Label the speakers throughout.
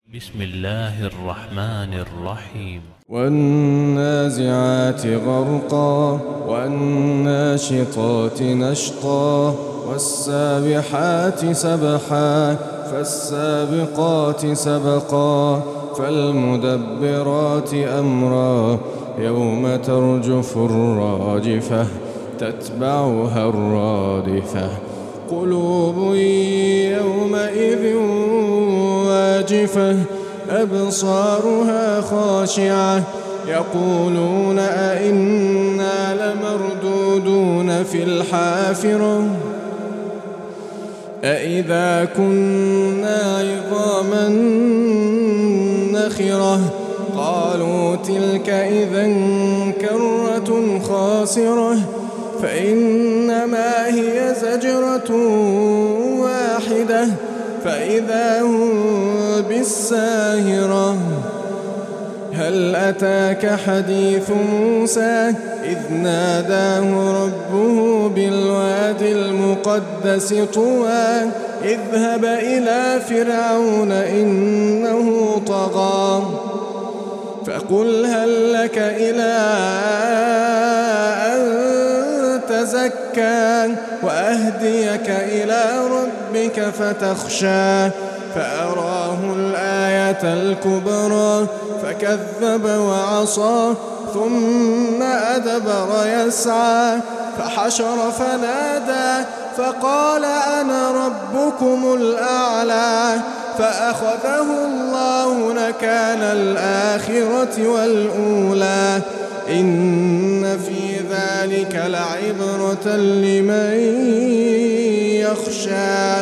Speaker 1: بسم الله الرحمن الرحيم.
Speaker 2: والنازعات غرقا والناشطات نشطا والسابحات سبحا فالسابقات سبقا فالمدبرات أمرا يوم ترجف الراجفة تتبعها الرادفة قلوب يومئذ واجفة أبصارها خاشعة يقولون أئنا لمردودون في الحافرة أئذا كنا عظاما نخرة قالوا تلك إذا كرة خاسرة فإنما هي زجرة واحدة فإذا هم بالساهرة هل أتاك حديث موسى إذ ناداه ربه بالوادي المقدس طوى اذهب إلى فرعون إنه طغى فقل هل لك إلى أن تزكى وأهديك إلى ربك فتخشى فأراه الآية الكبرى فكذب وعصى ثم أدبر يسعى فحشر فنادى فقال أنا ربكم الأعلى فأخذه الله نكال الآخرة والأولى إن في ذلك لعبرة لمن يخشى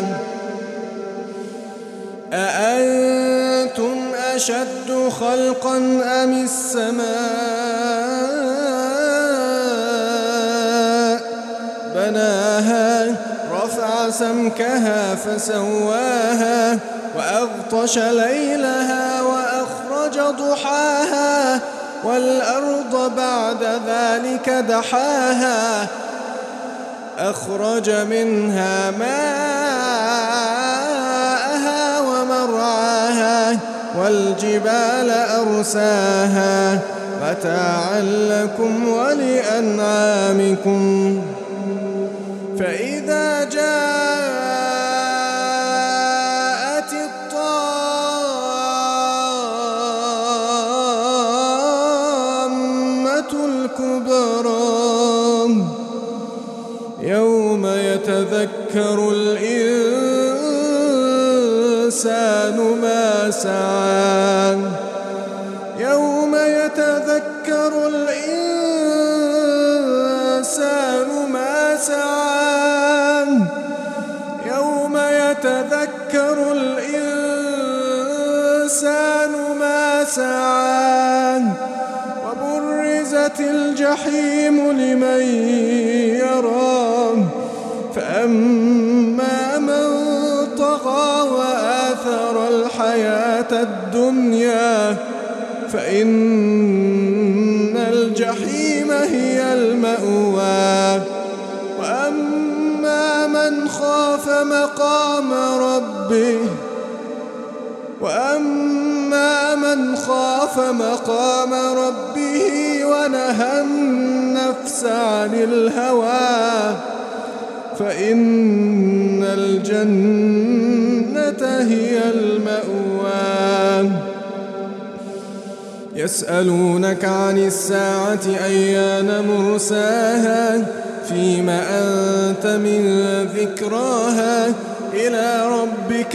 Speaker 2: أأنتم أشد خلقا أم السماء بناها رفع سمكها فسواها وأغطش ليلها وأخرج ضحاها والأرض بعد ذلك دحاها أخرج منها ماءها ومرعاها والجبال أرساها متاعا لكم ولأنعامكم فإذا جاءت الطامة الكبرى يوم يتذكر الإنسان ما سعى يوم يتذكر الإنسان ما سعى يوم يتذكر الإنسان ما سعى وبرزت الجحيم لمن يرى فأما من طغى وآثر الحياة الدنيا فإن الجحيم هي المأوى وأما من خاف مقام ربه ونهى النفس عن الهوى فإن الجنة هي المأوى يسألونك عن الساعة أيان مرساها فيم أنت من ذكراها إلى ربك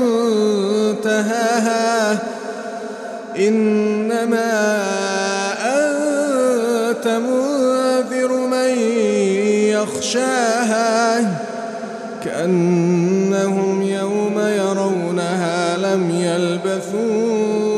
Speaker 2: منتهاها إنما أنت منذر من يخشاها كأنهم يوم يرونها لم يلبثوا